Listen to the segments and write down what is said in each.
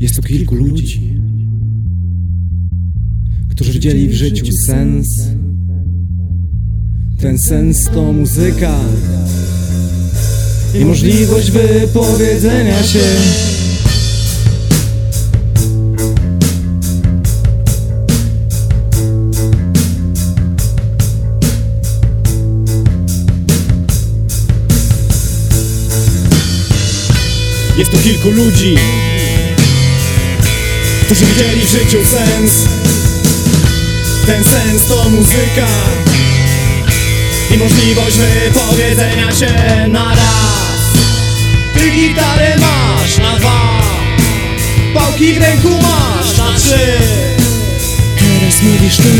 Jest tu kilku ludzi, którzy widzieli w życiu sens. Ten sens to muzyka i możliwość wypowiedzenia się. Jest tu kilku ludzi, którzy widzieli w życiu sens. Ten sens to muzyka i możliwość wypowiedzenia się na raz. Ty gitarę masz na dwa, pałki w ręku masz na trzy. Teraz mówisz ty.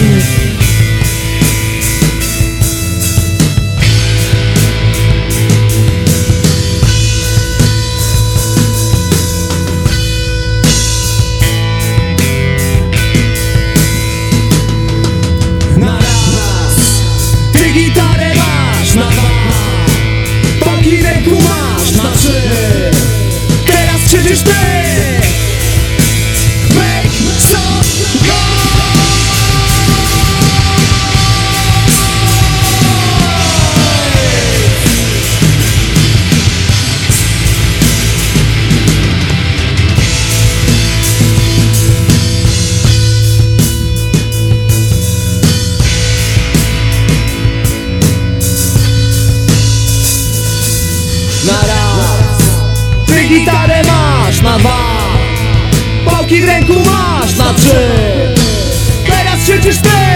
Gitarę masz na dwa, pałki w ręku masz na trzy. Teraz krzyczysz ty. Make some na raz. Ty gitarę masz na dwa, pałki w ręku masz na trzy. Teraz krzyczysz ty.